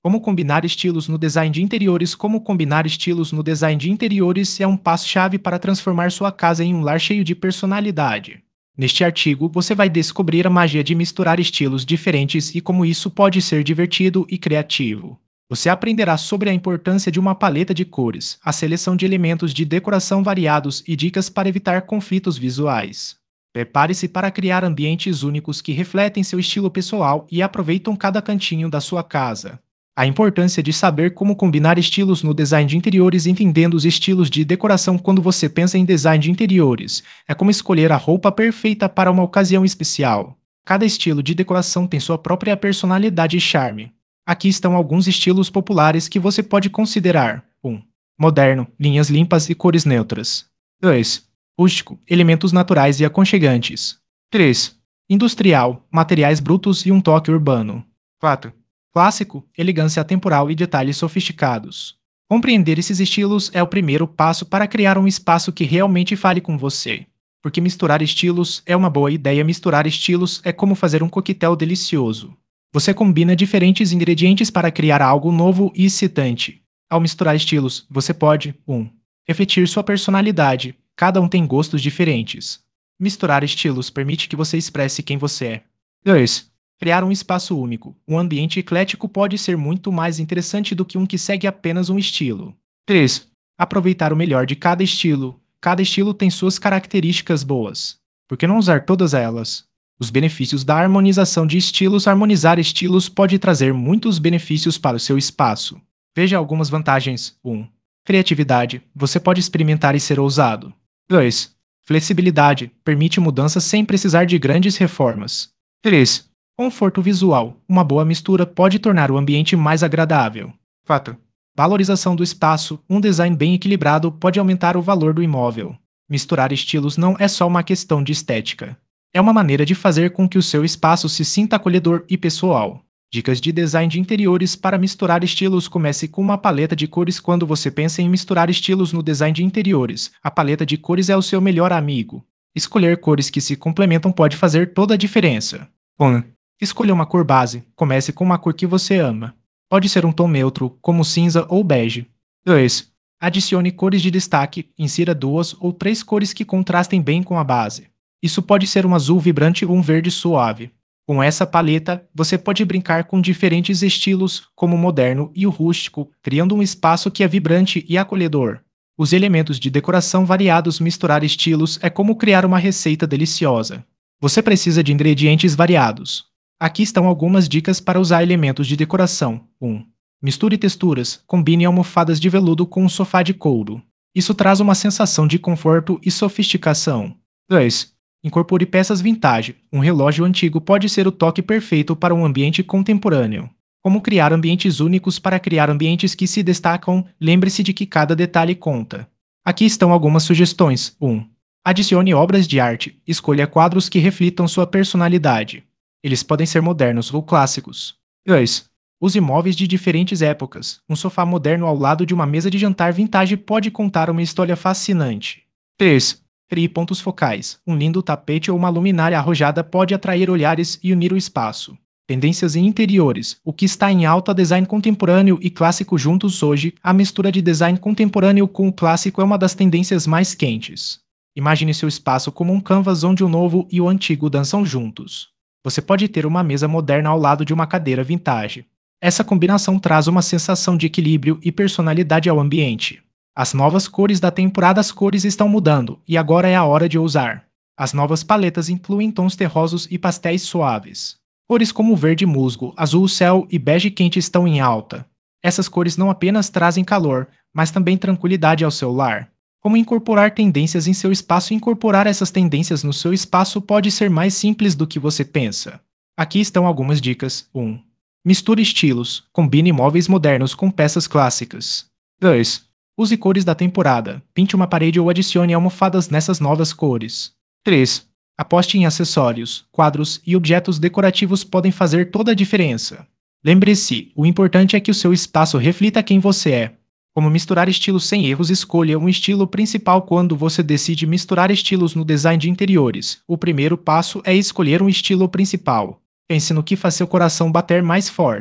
Como combinar estilos no design de interiores? Como combinar estilos no design de interiores é um passo-chave para transformar sua casa em um lar cheio de personalidade. Neste artigo, você vai descobrir a magia de misturar estilos diferentes e como isso pode ser divertido e criativo. Você aprenderá sobre a importância de uma paleta de cores, a seleção de elementos de decoração variados e dicas para evitar conflitos visuais. Prepare-se para criar ambientes únicos que refletem seu estilo pessoal e aproveitam cada cantinho da sua casa. A importância de saber como combinar estilos no design de interiores, entendendo os estilos de decoração quando você pensa em design de interiores. É como escolher a roupa perfeita para uma ocasião especial. Cada estilo de decoração tem sua própria personalidade e charme. Aqui estão alguns estilos populares que você pode considerar. 1. Moderno, linhas limpas e cores neutras. 2. Rústico, elementos naturais e aconchegantes. 3. Industrial, materiais brutos e um toque urbano. 4. Clássico, elegância atemporal e detalhes sofisticados. Compreender esses estilos é o primeiro passo para criar um espaço que realmente fale com você. Porque misturar estilos é uma boa ideia. Misturar estilos é como fazer um coquetel delicioso. Você combina diferentes ingredientes para criar algo novo e excitante. Ao misturar estilos, você pode 1. Refletir sua personalidade. Cada um tem gostos diferentes. Misturar estilos permite que você expresse quem você é. 2. Criar um espaço único. Um ambiente eclético pode ser muito mais interessante do que um que segue apenas um estilo. 3. Aproveitar o melhor de cada estilo. Cada estilo tem suas características boas. Por que não usar todas elas? Os benefícios da harmonização de estilos. Harmonizar estilos pode trazer muitos benefícios para o seu espaço. Veja algumas vantagens. 1. Criatividade. Você pode experimentar e ser ousado. 2. Flexibilidade. Permite mudanças sem precisar de grandes reformas. 3. Conforto visual. Uma boa mistura pode tornar o ambiente mais agradável. 4. Valorização do espaço. Um design bem equilibrado pode aumentar o valor do imóvel. Misturar estilos não é só uma questão de estética. É uma maneira de fazer com que o seu espaço se sinta acolhedor e pessoal. Dicas de design de interiores para misturar estilos. Comece com uma paleta de cores. Quando você pensa em misturar estilos no design de interiores, a paleta de cores é o seu melhor amigo. Escolher cores que se complementam pode fazer toda a diferença. 1. Escolha uma cor base. Comece com uma cor que você ama. Pode ser um tom neutro, como cinza ou bege. 2. Adicione cores de destaque. Insira 2 ou 3 cores que contrastem bem com a base. Isso pode ser um azul vibrante ou um verde suave. Com essa paleta, você pode brincar com diferentes estilos, como o moderno e o rústico, criando um espaço que é vibrante e acolhedor. Os elementos de decoração variados. Misturar estilos é como criar uma receita deliciosa. Você precisa de ingredientes variados. Aqui estão algumas dicas para usar elementos de decoração. 1. Misture texturas. Combine almofadas de veludo com um sofá de couro. Isso traz uma sensação de conforto e sofisticação. 2. Incorpore peças vintage. Um relógio antigo pode ser o toque perfeito para um ambiente contemporâneo. Como criar ambientes únicos? Para criar ambientes que se destacam, lembre-se de que cada detalhe conta. Aqui estão algumas sugestões. 1. Adicione obras de arte. Escolha quadros que reflitam sua personalidade. Eles podem ser modernos ou clássicos. 2. Use móveis de diferentes épocas. Um sofá moderno ao lado de uma mesa de jantar vintage pode contar uma história fascinante. 3. Crie pontos focais. Um lindo tapete ou uma luminária arrojada pode atrair olhares e unir o espaço. Tendências em interiores. O que está em alta? Design contemporâneo e clássico juntos hoje. A mistura de design contemporâneo com o clássico é uma das tendências mais quentes. Imagine seu espaço como um canvas onde o novo e o antigo dançam juntos. Você pode ter uma mesa moderna ao lado de uma cadeira vintage. Essa combinação traz uma sensação de equilíbrio e personalidade ao ambiente. As novas cores da temporada. As cores estão mudando, e agora é a hora de ousar. As novas paletas incluem tons terrosos e pastéis suaves. Cores como verde musgo, azul céu e bege quente estão em alta. Essas cores não apenas trazem calor, mas também tranquilidade ao seu lar. Como incorporar tendências em seu espaço? Incorporar essas tendências no seu espaço pode ser mais simples do que você pensa. Aqui estão algumas dicas. 1. Misture estilos. Combine móveis modernos com peças clássicas. 2. Use cores da temporada. Pinte uma parede ou adicione almofadas nessas novas cores. 3. Aposte em acessórios. Quadros e objetos decorativos podem fazer toda a diferença. Lembre-se, o importante é que o seu espaço reflita quem você é. Como misturar estilos sem erros? Escolha um estilo principal. Quando você decide misturar estilos no design de interiores, o primeiro passo é escolher um estilo principal. Pense no que faz seu coração bater mais forte.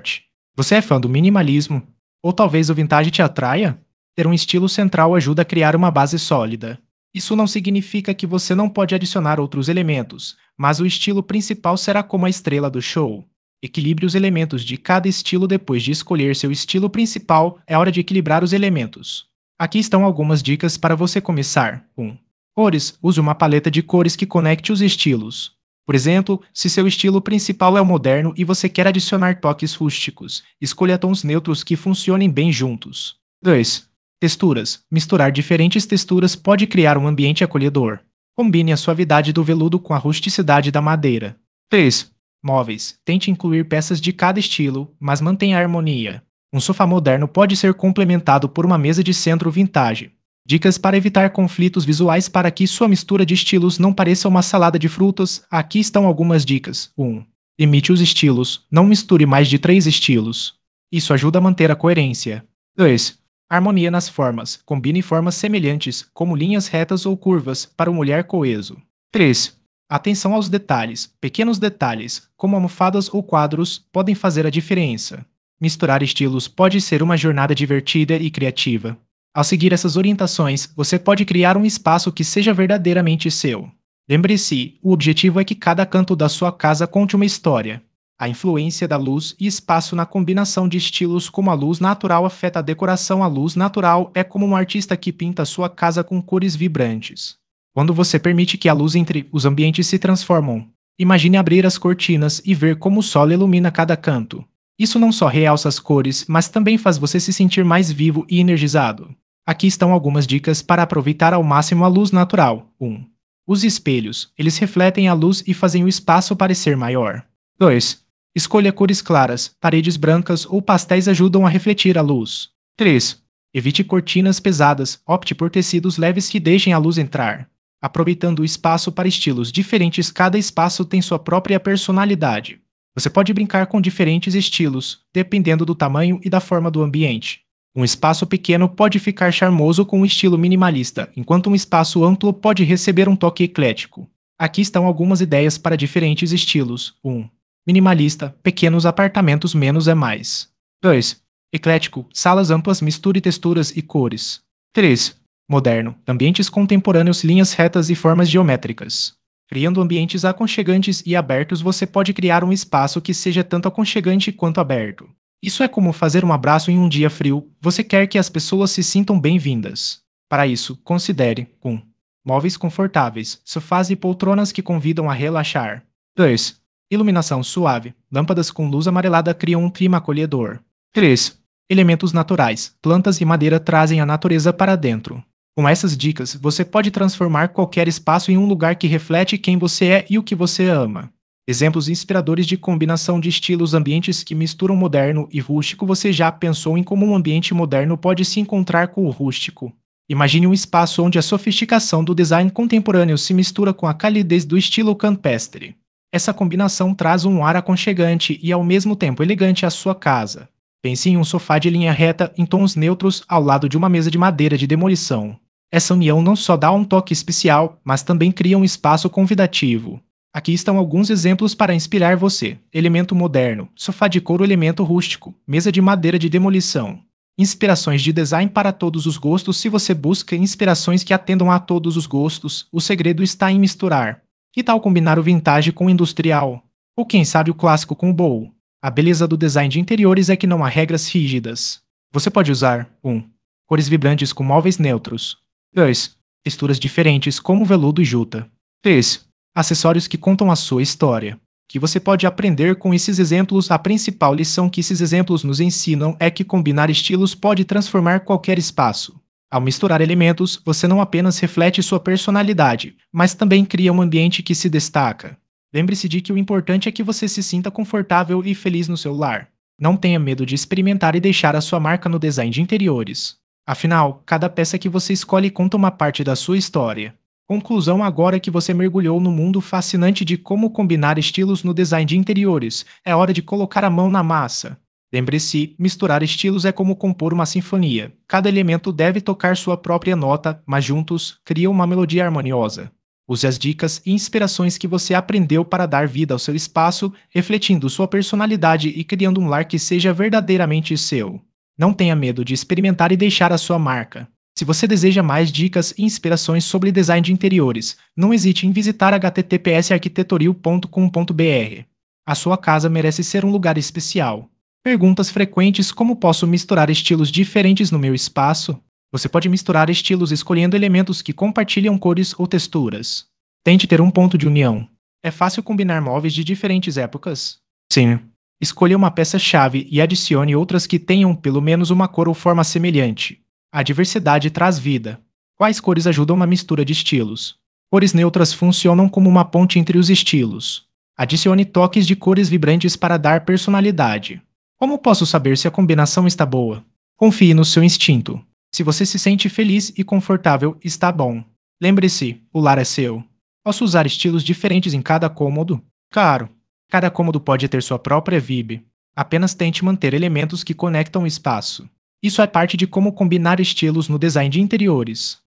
Você é fã do minimalismo? Ou talvez o vintage te atraia? Ter um estilo central ajuda a criar uma base sólida. Isso não significa que você não pode adicionar outros elementos, mas o estilo principal será como a estrela do show. Equilibre os elementos de cada estilo depois de escolher seu estilo principal, é hora de equilibrar os elementos. Aqui estão algumas dicas para você começar. 1. Cores. Use uma paleta de cores que conecte os estilos. Por exemplo, se seu estilo principal é o moderno e você quer adicionar toques rústicos, escolha tons neutros que funcionem bem juntos. 2. Texturas. Misturar diferentes texturas pode criar um ambiente acolhedor. Combine a suavidade do veludo com a rusticidade da madeira. 3. Móveis. Tente incluir peças de cada estilo, mas mantenha a harmonia. Um sofá moderno pode ser complementado por uma mesa de centro vintage. Dicas para evitar conflitos visuais para que sua mistura de estilos não pareça uma salada de frutas. Aqui estão algumas dicas. 1. Limite os estilos. Não misture mais de 3 estilos. Isso ajuda a manter a coerência. 2. Harmonia nas formas. Combine formas semelhantes, como linhas retas ou curvas, para um olhar coeso. 3. Atenção aos detalhes. Pequenos detalhes, como almofadas ou quadros, podem fazer a diferença. Misturar estilos pode ser uma jornada divertida e criativa. Ao seguir essas orientações, você pode criar um espaço que seja verdadeiramente seu. Lembre-se, o objetivo é que cada canto da sua casa conte uma história. A influência da luz e espaço na combinação de estilos como a luz natural afeta a decoração. A luz natural é como um artista que pinta sua casa com cores vibrantes. Quando você permite que a luz entre, os ambientes se transformam. Imagine abrir as cortinas e ver como o sol ilumina cada canto. Isso não só realça as cores, mas também faz você se sentir mais vivo e energizado. Aqui estão algumas dicas para aproveitar ao máximo a luz natural. 1. Use espelhos. Eles refletem a luz e fazem o espaço parecer maior. 2. Escolha cores claras. Paredes brancas ou pastéis ajudam a refletir a luz. 3. Evite cortinas pesadas. Opte por tecidos leves que deixem a luz entrar. Aproveitando o espaço para estilos diferentes, cada espaço tem sua própria personalidade. Você pode brincar com diferentes estilos, dependendo do tamanho e da forma do ambiente. Um espaço pequeno pode ficar charmoso com um estilo minimalista, enquanto um espaço amplo pode receber um toque eclético. Aqui estão algumas ideias para diferentes estilos. 1. Minimalista, pequenos apartamentos, menos é mais. 2. Eclético, salas amplas, misture texturas e cores. 3. Moderno, ambientes contemporâneos, linhas retas e formas geométricas. Criando ambientes aconchegantes e abertos, você pode criar um espaço que seja tanto aconchegante quanto aberto. Isso é como fazer um abraço em um dia frio. Você quer que as pessoas se sintam bem-vindas. Para isso, considere 1. Móveis confortáveis, sofás e poltronas que convidam a relaxar. 2. Iluminação suave. Lâmpadas com luz amarelada criam um clima acolhedor. 3. Elementos naturais. Plantas e madeira trazem a natureza para dentro. Com essas dicas, você pode transformar qualquer espaço em um lugar que reflete quem você é e o que você ama. Exemplos inspiradores de combinação de estilos, ambientes que misturam moderno e rústico. Você já pensou em como um ambiente moderno pode se encontrar com o rústico? Imagine um espaço onde a sofisticação do design contemporâneo se mistura com a calidez do estilo campestre. Essa combinação traz um ar aconchegante e ao mesmo tempo elegante à sua casa. Pense em um sofá de linha reta em tons neutros ao lado de uma mesa de madeira de demolição. Essa união não só dá um toque especial, mas também cria um espaço convidativo. Aqui estão alguns exemplos para inspirar você. Elemento moderno, sofá de couro, elemento rústico, mesa de madeira de demolição. Inspirações de design para todos os gostos. Se você busca inspirações que atendam a todos os gostos, o segredo está em misturar. Que tal combinar o vintage com o industrial? Ou quem sabe o clássico com o boho? A beleza do design de interiores é que não há regras rígidas. Você pode usar 1. Cores vibrantes com móveis neutros. 2. Texturas diferentes como veludo e juta. 3. Acessórios que contam a sua história. Que você pode aprender com esses exemplos. A principal lição que esses exemplos nos ensinam é que combinar estilos pode transformar qualquer espaço. Ao misturar elementos, você não apenas reflete sua personalidade, mas também cria um ambiente que se destaca. Lembre-se de que o importante é que você se sinta confortável e feliz no seu lar. Não tenha medo de experimentar e deixar a sua marca no design de interiores. Afinal, cada peça que você escolhe conta uma parte da sua história. Conclusão: agora que você mergulhou no mundo fascinante de como combinar estilos no design de interiores, é hora de colocar a mão na massa. Lembre-se, misturar estilos é como compor uma sinfonia. Cada elemento deve tocar sua própria nota, mas juntos, criam uma melodia harmoniosa. Use as dicas e inspirações que você aprendeu para dar vida ao seu espaço, refletindo sua personalidade e criando um lar que seja verdadeiramente seu. Não tenha medo de experimentar e deixar a sua marca. Se você deseja mais dicas e inspirações sobre design de interiores, não hesite em visitar https://arquitetoril.com.br. A sua casa merece ser um lugar especial. Perguntas frequentes como posso misturar estilos diferentes no meu espaço? Você pode misturar estilos escolhendo elementos que compartilham cores ou texturas. Tente ter um ponto de união. É fácil combinar móveis de diferentes épocas? Sim. Escolha uma peça-chave e adicione outras que tenham pelo menos uma cor ou forma semelhante. A diversidade traz vida. Quais cores ajudam na mistura de estilos? Cores neutras funcionam como uma ponte entre os estilos. Adicione toques de cores vibrantes para dar personalidade. Como posso saber se a combinação está boa? Confie no seu instinto. Se você se sente feliz e confortável, está bom. Lembre-se, o lar é seu. Posso usar estilos diferentes em cada cômodo? Claro, cada cômodo pode ter sua própria vibe. Apenas tente manter elementos que conectam o espaço. Isso é parte de como combinar estilos no design de interiores.